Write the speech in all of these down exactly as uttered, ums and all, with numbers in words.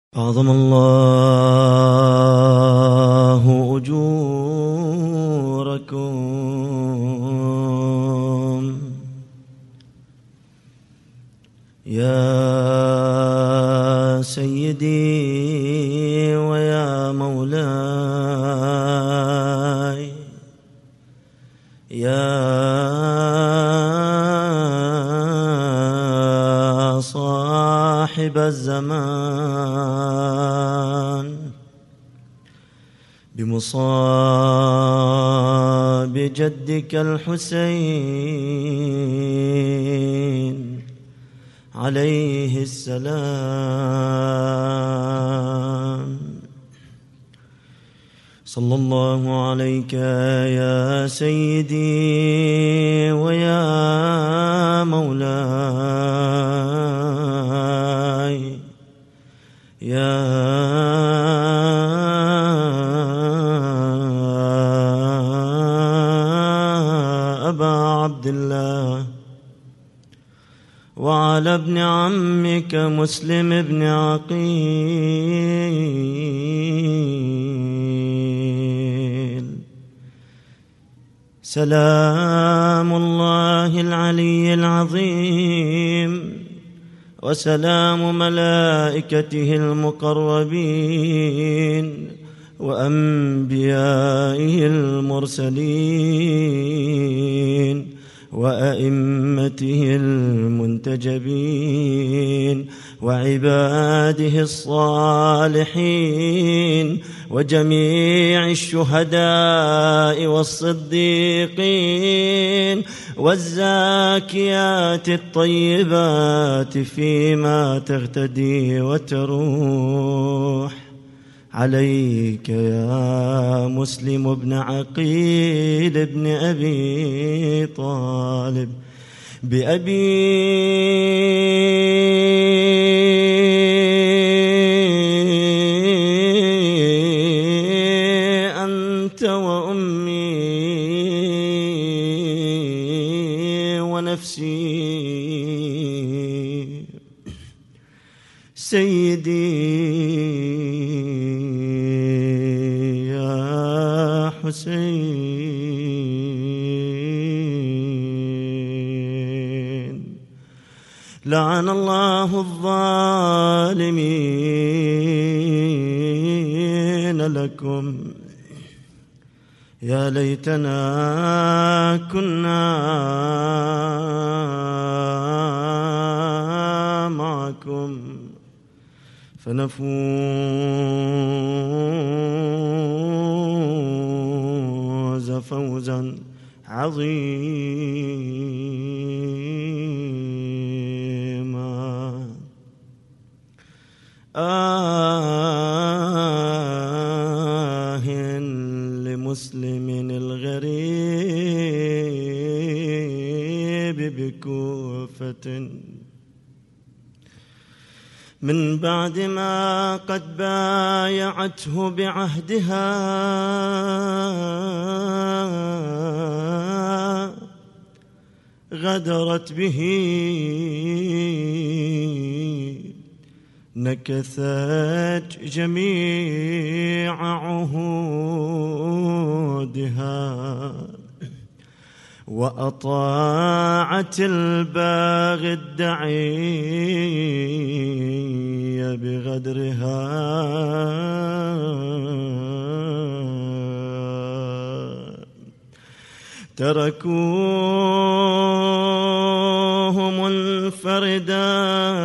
أعظم الله أجوركم يا سيدي ويا مولاي يا صاحب الزمان بمصاب جدك الحسين عليه السلام صلى الله عليك يا سيدي ويا مولاي يا أبا عبد الله وعلى ابن عمك مسلم بن عقيل سلام الله العلي العظيم وسلام ملائكته المقربين وأنبيائه المرسلين وأئمته المنتجبين وعباده الصالحين وجميع الشهداء والصديقين والزاكيات الطيبات فيما تغتدي وتروح عليك يا مسلم بن عقيل بن أبي طالب بأبي أنت وأمي ونفسي سيدي حسين لعن الله الظالمين لكم يا ليتنا كنا معكم فنفوز فوزا عظيما آه لمسلم الغريب بكوفة من بعد ما قد بايعته بعهدها غدرت به نكثت جميع عهودها وأطاعت الباغي الدعي بغدرها تركوه منفردا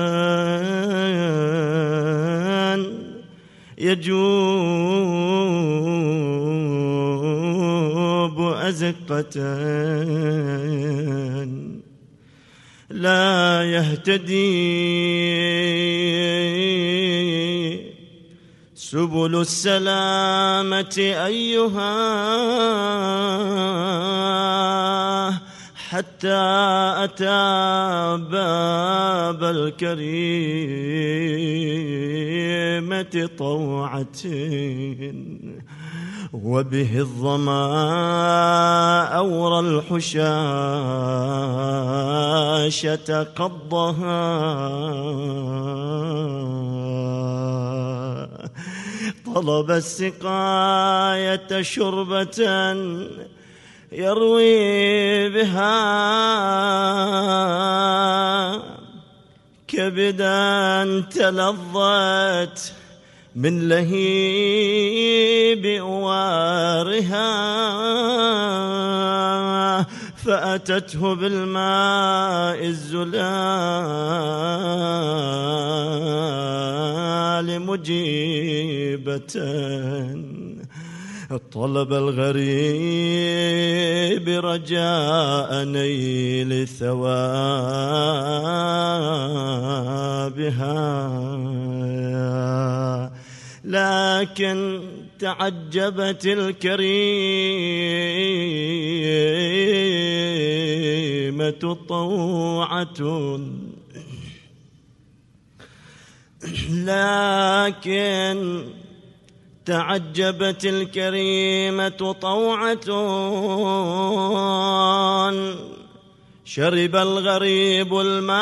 يجوب أزقة لا يهتدي سبل السلامة أيها حتى أتى باب الكريمة طوعة وبه الظما أورى الحشاشة قضها طلب السقاية شربة يروي بها كبدا تلظت من لهيب أوارها، فأتته بالماء الزلال مجيبة. طلب الغريب رجاء نيل ثوابها، لكن تعجبت الكريمة طوعة، لكن تعجبت الكريمة طوعة. شرب الغريب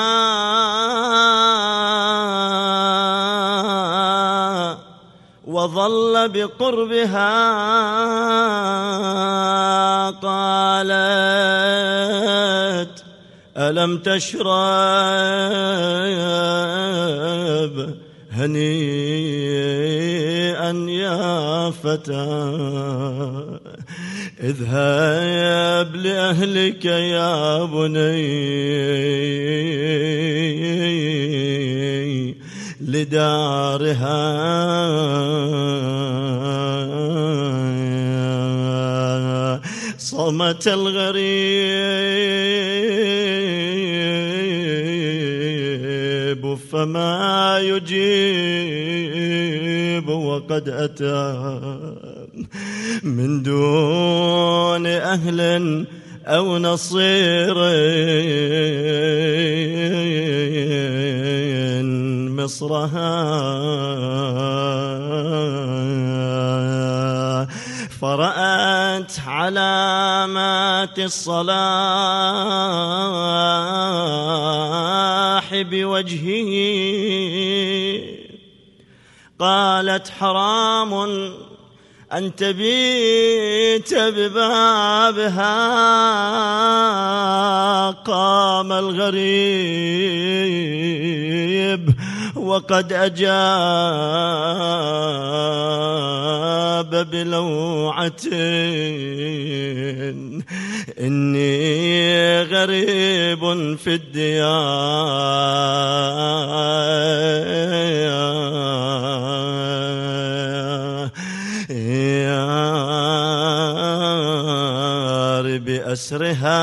الماء وظل بقربها، قالت ألم تشرب هنيئا يا فتى، اذهب لأهلك يا بني لدارها. صمت الغريب فما يجيب، وقد أتى من دون أهل أو نصير مصرها، فرأت علامات الصلاح بوجهه، قالت حرام أن تبيت ببابها. قام الغريب وقد أجاب بلوعة، إني غريب في الديار بأسرها،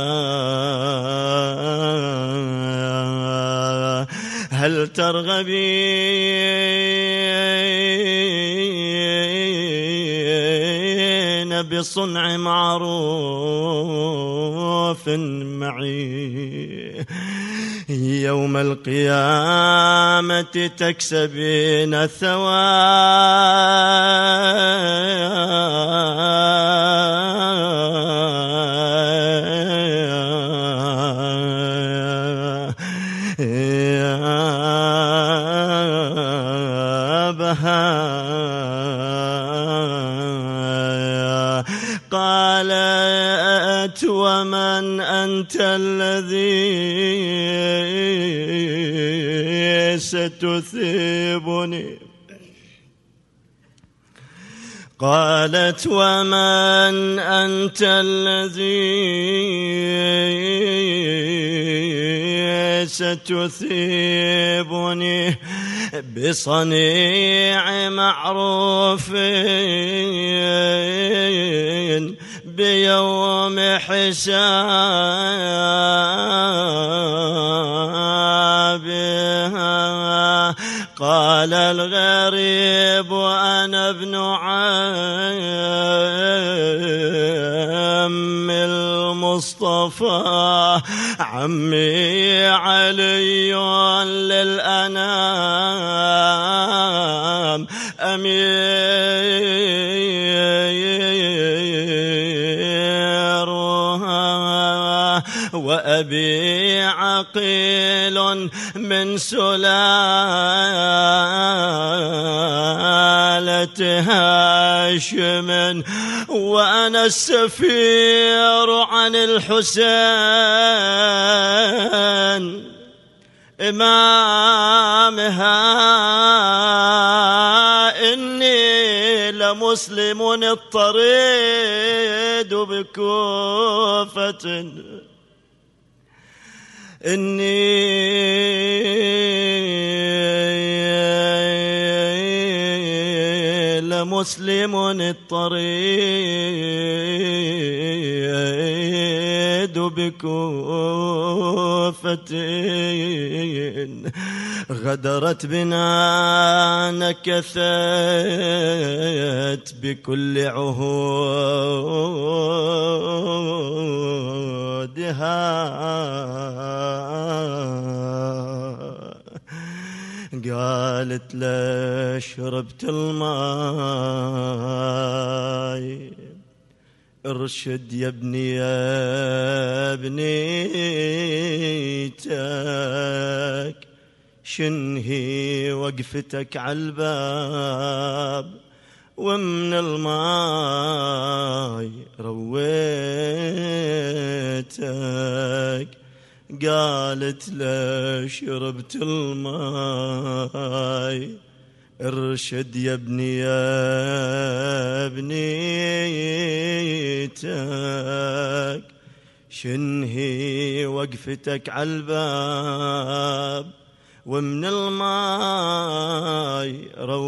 هل ترغبين بصنع معروف معي؟ يوم القيامة تكسبين ثوابها. قالت ومن أنت الذي ستثيبني؟ قالت ومن أنت الذي ستثيبني بصنيع معروف بيوم حسابها؟ قال الغريب أنا ابن عم المصطفى، عمي علي للأنام أميرها، وأبي عقيل من سلالة هاشم وأنا السفير عن الحسين إمامها. إني لمسلم اضطريد بكوفة، إني لمسلم اضطريد بكوفة، غدرت بنا نكثت بكل عهودها. قالت لا شربت الماء ارشد يا ابني يا ابنيتك، شنهي وقفتك عالباب ومن الماء رويتك. قالت لا شربت الماء ارشد يا ابني يا ابنيتك، شنهي وقفتك عالباب ومن الماء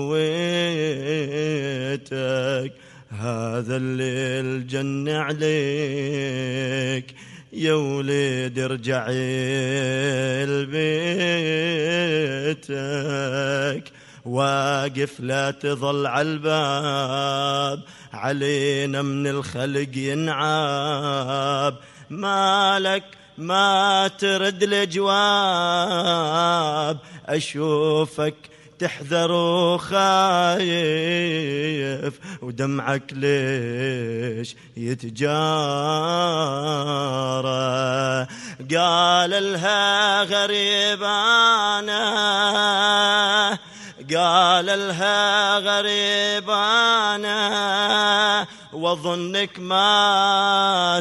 رويتك. هذا الليل جن عليك يا وليد ارجع لبيتك، واقف لا تظل عالباب علينا من الخلق ينعاب. مالك ما ترد الجواب، أشوفك تحذر وخايف ودمعك ليش يتجارى. قال لها غريبانا، قال لها غريبانا وظنك ما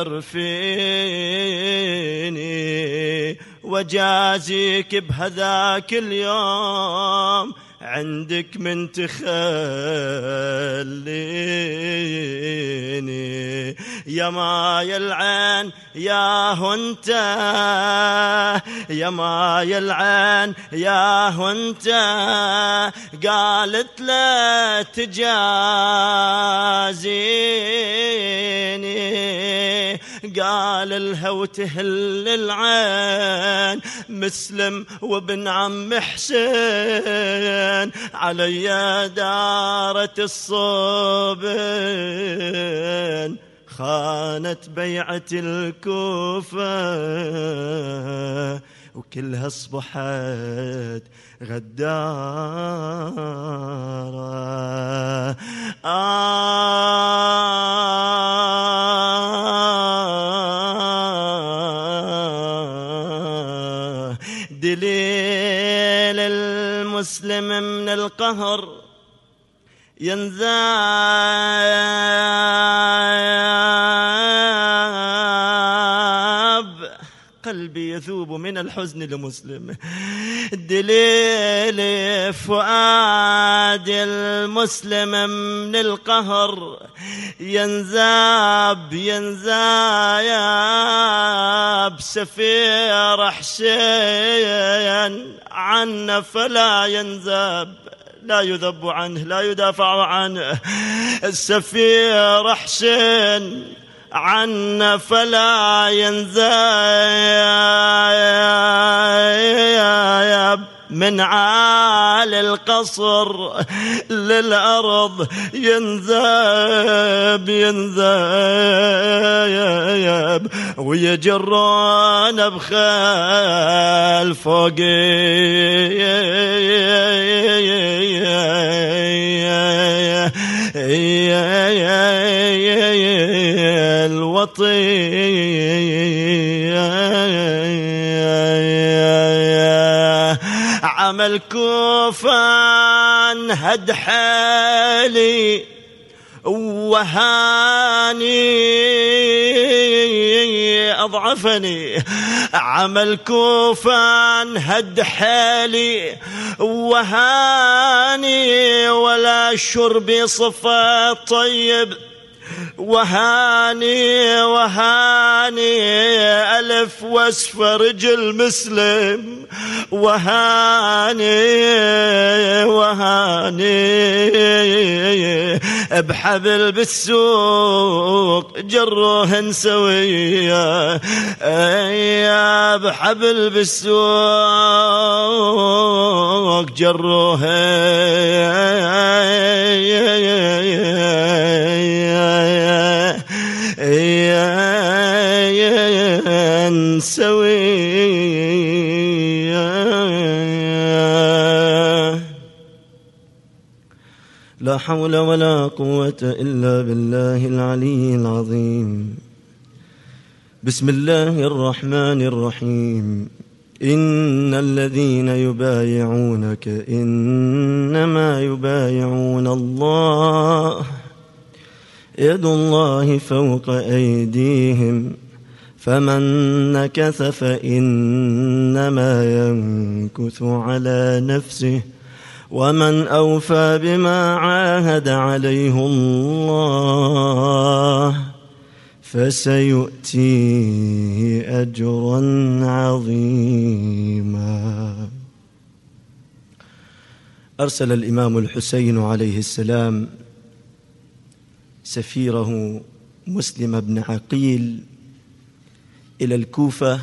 تعرفيني، وجازيك بهذاك اليوم عندك من تخليني. يا ماي العين يا هنت، يا ماي العين يا هنت، قالت لا تجازيني. قال لها وتهل العين مسلم وابن عم حسين، علي دارت الصوبين، خانت بيعة الكوفة وكلها اصبحت غدارة. آه دليل المسلم من القهر ينذاب، قلبي يذوب من الحزن لمسلم. دليل فؤاد المسلم من القهر ينذاب ينذاب. سفير حسين عنا فلا ينذاب، لا يذب عنه لا يدافع عنه. السفير حسين عنا فلا ينذاب، من عالي القصر للأرض ينذاب ينذاب، ويجرون بخيل فوق الوطي. عمل كوفان هد حالي وهاني أضعفني، عمل كوفان هد حالي وهاني، ولا شربي صفا طيب وهاني وهاني، ألف وصف رجل مسلم وهاني وهاني، بحبل بالسوق جروهن سوية، يا بحبل بالسوق جروهن سوية. لا حول ولا قوة إلا بالله العلي العظيم. بسم الله الرحمن الرحيم. إن الذين يبايعونك إنما يبايعون الله، يد الله فوق أيديهم، فمن نكث فإنما ينكث على نفسه، ومن أوفى بما عاهد عليه الله فسيؤتيه أجرا عظيما. أرسل الإمام الحسين عليه السلام سفيره مسلم بن عقيل إلى الكوفة،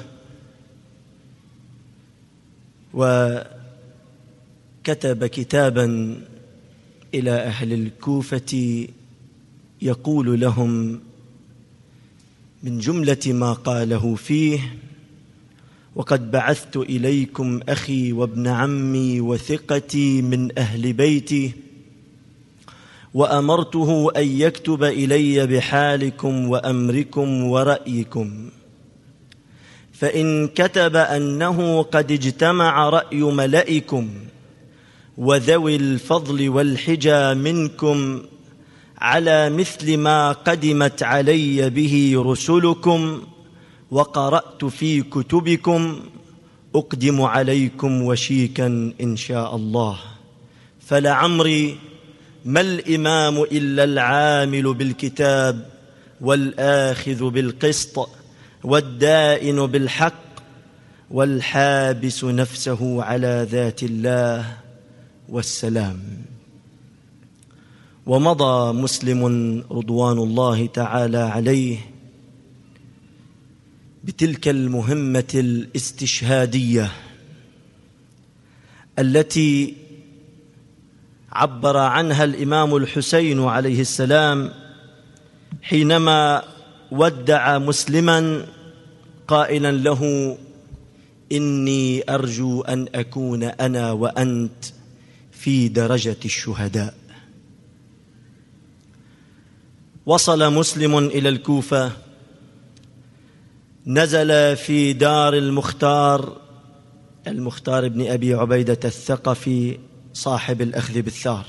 وكتب كتابا إلى أهل الكوفة يقول لهم من جملة ما قاله فيه: وقد بعثت إليكم أخي وابن عمي وثقتي من أهل بيتي، وأمرته أن يكتب إلي بحالكم وأمركم ورأيكم، فإن كتب أنه قد اجتمع رأي ملئكم وذوي الفضل والحجى منكم على مثل ما قدمت علي به رسلكم وقرأت في كتبكم، أقدم عليكم وشيكا إن شاء الله. فلعمري ما الإمام إلا العامل بالكتاب والآخذ بالقسط والدائن بالحق والحابس نفسه على ذات الله والسلام. ومضى مسلم رضوان الله تعالى عليه بتلك المهمة الاستشهادية التي عبر عنها الإمام الحسين عليه السلام حينما ودع مسلما قائلا له: إني أرجو أن أكون أنا وأنت في درجة الشهداء. وصل مسلم إلى الكوفة، نزل في دار المختار المختار بن أبي عبيدة الثقفي صاحب الأخذ بالثار.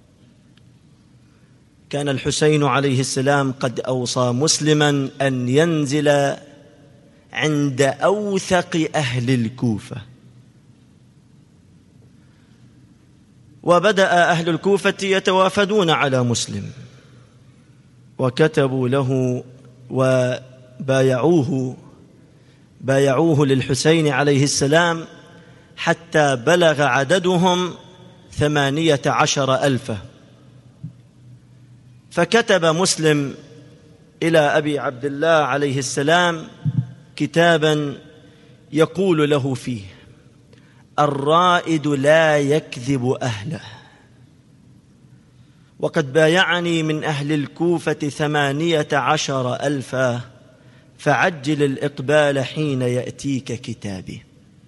كان الحسين عليه السلام قد أوصى مسلما أن ينزل عند أوثق أهل الكوفة، وبدأ أهل الكوفة يتوافدون على مسلم، وكتبوا له وبايعوه بايعوه للحسين عليه السلام حتى بلغ عددهم ثمانية عشر ألفا. فكتب مسلم إلى أبي عبد الله عليه السلام كتابا يقول له فيه: الرائد لا يكذب أهله، وقد بايعني من أهل الكوفة ثمانية عشر ألفا، فعجل الإقبال حين يأتيك كتابي.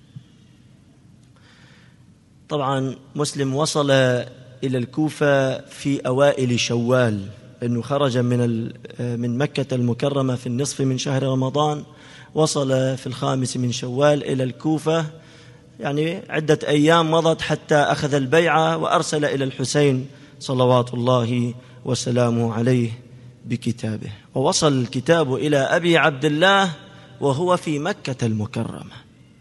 طبعا مسلم وصل إلى الكوفة في أوائل شوال، لأنه خرج من من مكة المكرمة في النصف من شهر رمضان، وصل في الخامس من شوال إلى الكوفة يعني عدة أيام مضت حتى أخذ البيعة وأرسل إلى الحسين صلوات الله وسلامه عليه بكتابه، ووصل الكتاب إلى أبي عبد الله وهو في مكة المكرمة.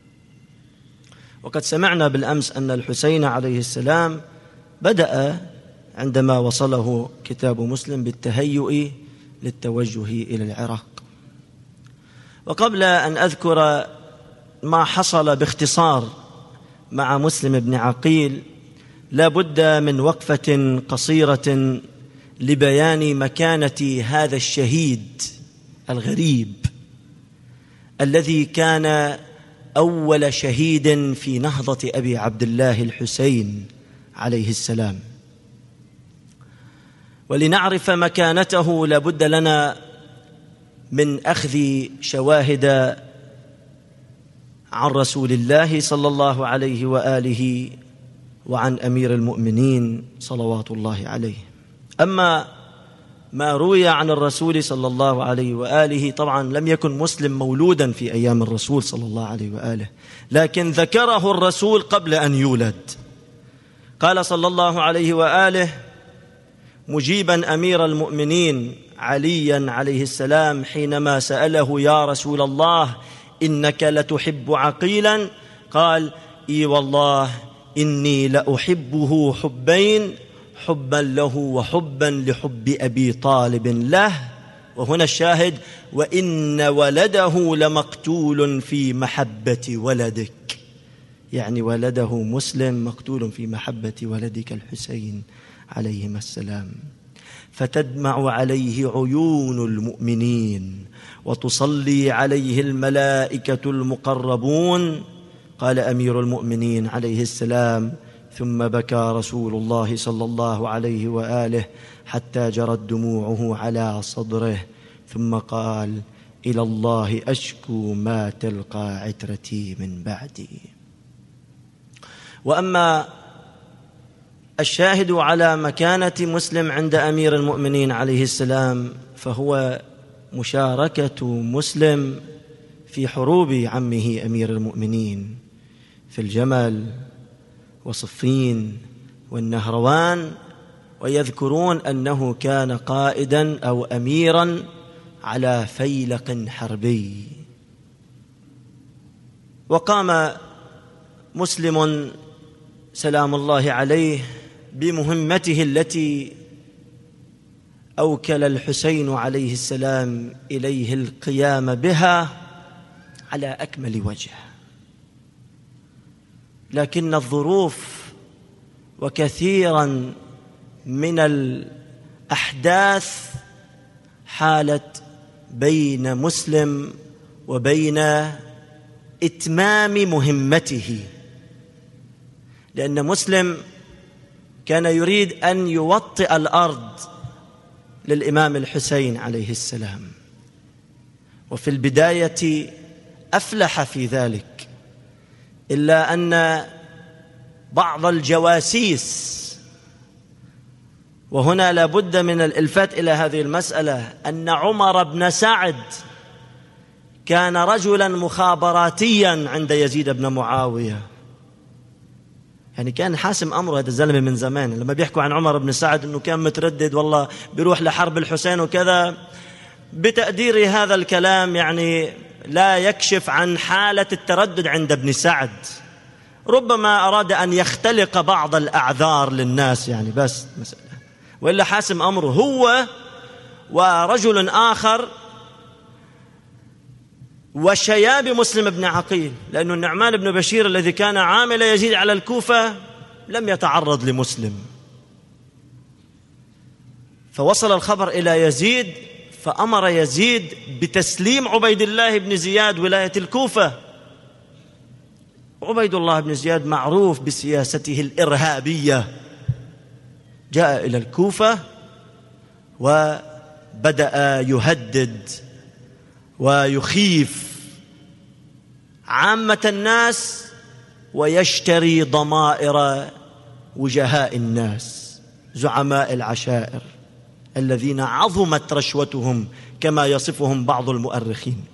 وقد سمعنا بالأمس أن الحسين عليه السلام بدأ عندما وصله كتاب مسلم بالتهيؤ للتوجه إلى العراق. وقبل أن أذكر ما حصل باختصار مع مسلم بن عقيل لا بد من وقفة قصيرة لبيان مكانة هذا الشهيد الغريب الذي كان أول شهيد في نهضة أبي عبد الله الحسين عليه السلام. ولنعرف مكانته لا بد لنا من أخذ شواهد عن رسول الله صلى الله عليه وآله وعن أمير المؤمنين صلوات الله عليه. أما ما روي عن الرسول صلى الله عليه وآله، طبعا لم يكن مسلم مولودا في أيام الرسول صلى الله عليه وآله، لكن ذكره الرسول قبل أن يولد. قال صلى الله عليه وآله مجيبا أمير المؤمنين عليا عليه السلام حينما سأله يا رسول الله إنك لتحب عقيلا؟ قال إي والله إني لأحبه حبين، حبا له وحبا لحب أبي طالب له. وهنا الشاهد: وإن ولده لمقتول في محبة ولدك، يعني ولده مسلم مقتول في محبة ولدك الحسين عليهما السلام. فتدمع عليه عيون المؤمنين وتصلي عليه الملائكة المقربون. قال أمير المؤمنين عليه السلام: ثم بكى رسول الله صلى الله عليه وآله حتى جرت دموعه على صدره، ثم قال: إلى الله أشكو ما تلقى عترتي من بعدي. وأما الشاهد على مكانة مسلم عند أمير المؤمنين عليه السلام فهو مشاركة مسلم في حروب عمه أمير المؤمنين في الجمل وصفين والنهروان. ويذكرون أنه كان قائدا أو أميرا على فيلق حربي. وقام مسلم سلام الله عليه بمهمته التي أوكل الحسين عليه السلام إليه القيام بها على أكمل وجه، لكن الظروف وكثيرا من الأحداث حالت بين مسلم وبين إتمام مهمته، لأن مسلم كان يريد أن يوطئ الأرض للإمام الحسين عليه السلام، وفي البداية أفلح في ذلك، إلا أن بعض الجواسيس، وهنا لا بد من الإلفات إلى هذه المسألة، أن عمر بن سعد كان رجلا مخابراتيا عند يزيد بن معاوية، يعني كان حاسم أمره هذا الزلمة من زمان. لما بيحكوا عن عمر بن سعد أنه كان متردد والله بيروح لحرب الحسين وكذا، بتقدير هذا الكلام يعني لا يكشف عن حالة التردد عند ابن سعد، ربما أراد أن يختلق بعض الأعذار للناس يعني، بس مسألة، وإلا حاسم أمره هو ورجل آخر وشياب مسلم بن عقيل، لأن النعمان بن بشير الذي كان عامل يزيد على الكوفة لم يتعرض لمسلم، فوصل الخبر إلى يزيد، فأمر يزيد بتسليم عبيد الله بن زياد ولاية الكوفة. عبيد الله بن زياد معروف بسياسته الإرهابية، جاء إلى الكوفة وبدأ يهدد ويخيف عامة الناس ويشتري ضمائر وجهاء الناس، زعماء العشائر الذين عظمت رشوتهم كما يصفهم بعض المؤرخين.